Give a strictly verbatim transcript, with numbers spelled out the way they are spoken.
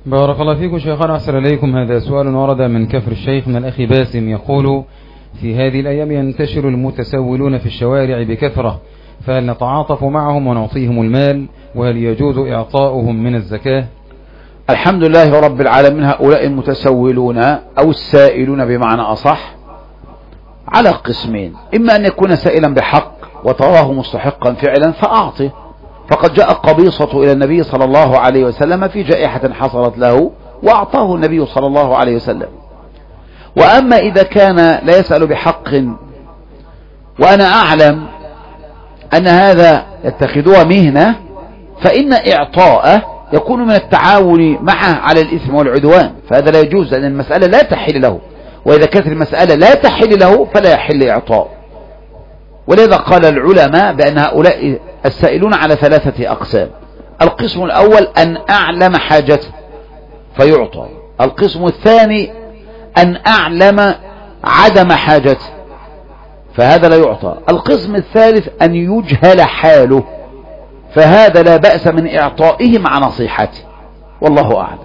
بارك الله فيكم شيخنا، أحسن إليكم. هذا سؤال ورد من كفر الشيخ من الأخ باسم، يقول: في هذه الأيام ينتشر المتسولون في الشوارع بكثرة، فهل نتعاطف معهم ونعطيهم المال؟ وهل يجوز إعطاؤهم من الزكاة؟ الحمد لله رب العالمين. هؤلاء المتسولون أو السائلون بمعنى أصح على قسمين: إما أن يكون سائلا بحق وتراه مستحقا فعلا فأعطه، فقد جاء قبيصة إلى النبي صلى الله عليه وسلم في جائحة حصلت له وأعطاه النبي صلى الله عليه وسلم. وأما إذا كان لا يسأل بحق وأنا أعلم أن هذا يتخذوها مهنة، فإن إعطاءه يكون من التعاون معه على الإثم والعدوان، فهذا لا يجوز، لأن المسألة لا تحل له، وإذا كانت المسألة لا تحل له فلا يحل إعطاء. ولذا قال العلماء بأن هؤلاء السائلون على ثلاثة أقسام: القسم الأول أن أعلم حاجته فيعطى، القسم الثاني أن أعلم عدم حاجته فهذا لا يعطى، القسم الثالث أن يجهل حاله، فهذا لا بأس من إعطائه مع نصيحته، والله أعلم.